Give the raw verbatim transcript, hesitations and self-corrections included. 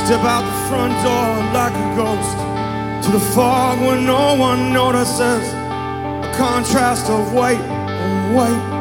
Step out the front door like a ghost to the fog where no one notices. A contrast of white and white.